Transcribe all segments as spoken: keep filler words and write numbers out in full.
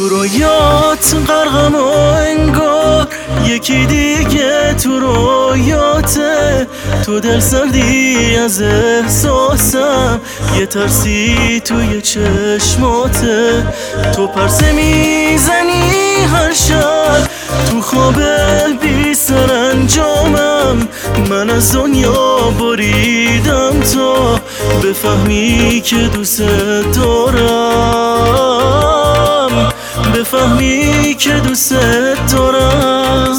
تو رویات غرقم و انگار یکی دیگه تو رویاته. تو دل سردی از احساسم، یه ترسی توی چشماته. تو پرسه میزنی هر شب تو خواب بی سرانجامم. من از دنیا بریدم تا بفهمی که دوست دارم، بفهمی که دوست دارم.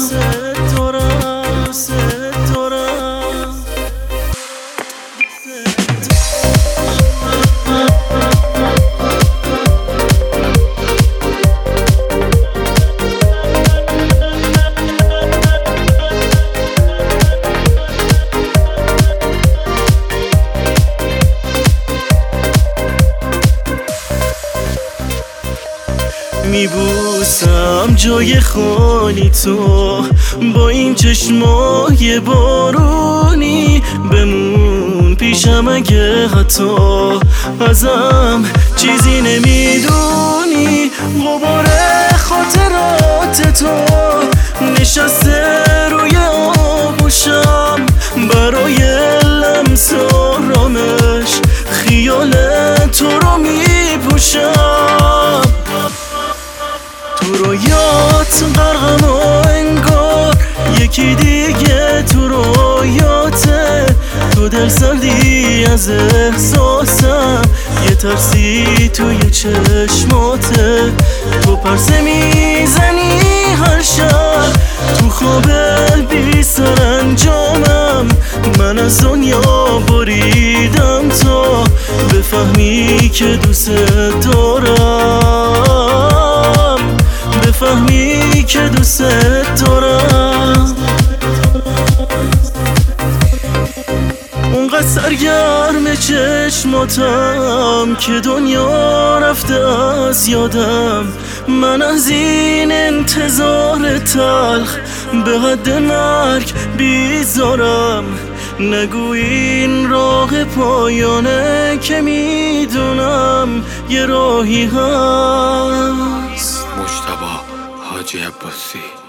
میبوسم جای خالی تو با این چشمای بارونی. بمون پیشم اگه حتی ازم چیزی نمیدونی. غبار خاطرات تو نشسته روی آغوشم، برای لمس آرامش خیال تو رو میپوشم. تو رویات غرقم و انگار یکی دیگه تو رویاته. تو دل سردی از احساسم، یه ترسی توی چشماته. تو پرسه میزنی هر شب تو خواب بی سرانجامم. من از دنیا بریدم تا بفهمی که دوست دارم، بفهمی که دوست دارم. اونقدر سرگرم چشماتم که دنیا رفته از یادم. من از این انتظار تلخ به حد مرگ بیزارم. نگو این راه پایانه که میدونم یه راهی هست. مجتبی حاجی عباسی.